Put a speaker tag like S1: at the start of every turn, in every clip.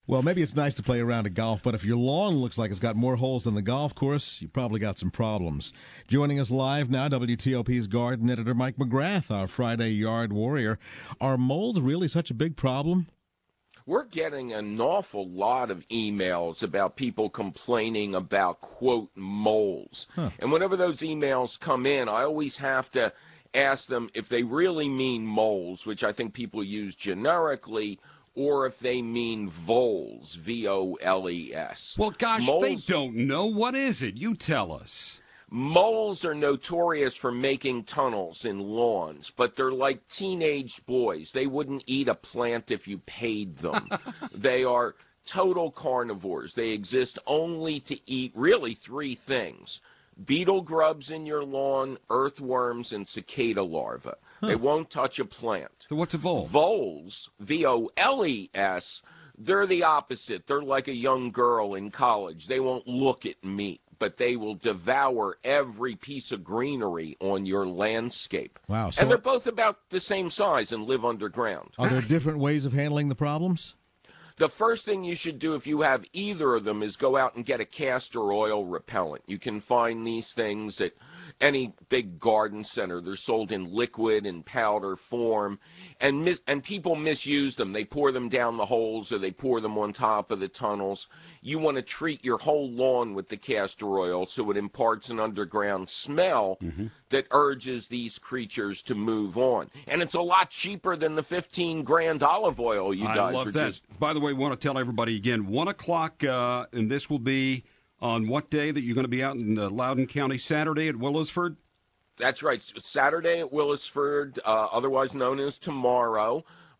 S1: Well, maybe it's nice to play a round of golf, but if your lawn looks like it's got more holes than the golf course, you probably got some problems. Joining us live now, WTOP's garden editor Mike McGrath, our Friday yard warrior. Are moles really such a big problem?
S2: We're getting an awful lot of emails about people complaining about, quote, moles. And whenever those emails come in, I always have to ask them if they really mean moles, which I think people use generically, or if they mean voles, V-O-L-E-S.
S3: Well, gosh,
S2: moles,
S3: they don't know. What is it? You tell us.
S2: Moles are notorious for making tunnels in lawns, but they're like teenage boys. They wouldn't eat a plant if you paid them. They are total carnivores. They exist only to eat really three things: beetle grubs in your lawn, earthworms, and cicada larvae. They won't touch a plant.
S3: So what's a vole?
S2: Voles, V-O-L-E-S, they're the opposite. They're like a young girl in college. They won't look at meat, but they will devour every piece of greenery on your landscape.
S1: Wow. So
S2: and they're both about the same size and live underground.
S1: Are there different ways of handling the problems?
S2: The first thing you should do if you have either of them is go out and get a castor oil repellent. You can find these things at any big garden center. They're sold in liquid and powder form, and people misuse them. They pour them down the holes or they pour them on top of the tunnels. You want to treat your whole lawn with the castor oil so it imparts an underground smell that urges these creatures to move on. And it's a lot cheaper than the 15 grand olive oil you guys
S3: I love
S2: are
S3: that.
S2: just...
S3: By the way, I want to tell everybody again, 1 o'clock, and this will be on what day that you're going to be out in Loudoun County? Saturday at Willisford?
S2: That's right. Saturday at Willisford, otherwise known as tomorrow,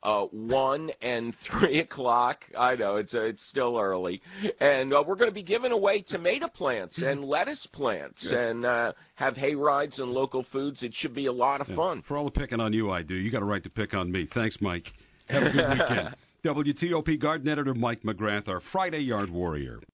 S2: 1 and 3 o'clock. I know, it's still early. And we're going to be giving away tomato plants and lettuce plants and have hay rides and local foods. It should be a lot of fun.
S3: For all the picking on you I do, you got a right to pick on me. Thanks, Mike. Have a good weekend. WTOP garden editor Mike McGrath, our Friday yard warrior.